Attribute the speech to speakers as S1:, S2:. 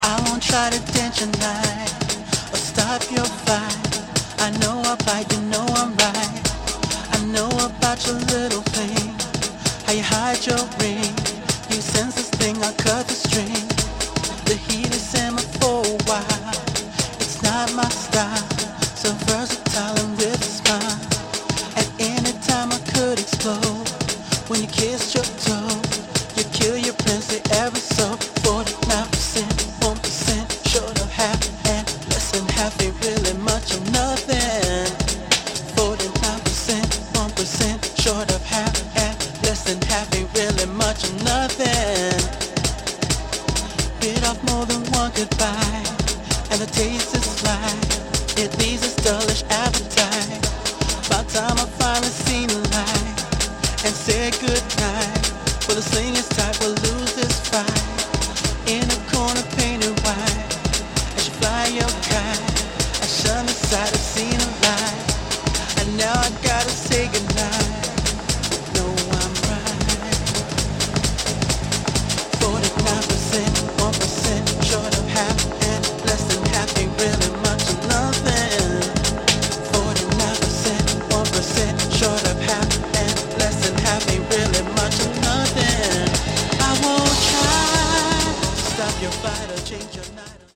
S1: I won't try to dent your night or stop your fight. I know I'll fight, you know I'm right. I know about your little thing, how you hide your ring. You sense this thing, I cut the string. The heat is simmer for a while. It's not my style, so versatile and with a smile. At any time I could explode. When you kissed your toe, you kill your princess ever so. 49%, 1% short of half, and less than half ain't really much or nothing. 49%, 1% short of half, and less than half ain't really much or nothing. Bit off more than one goodbye, and the taste is right.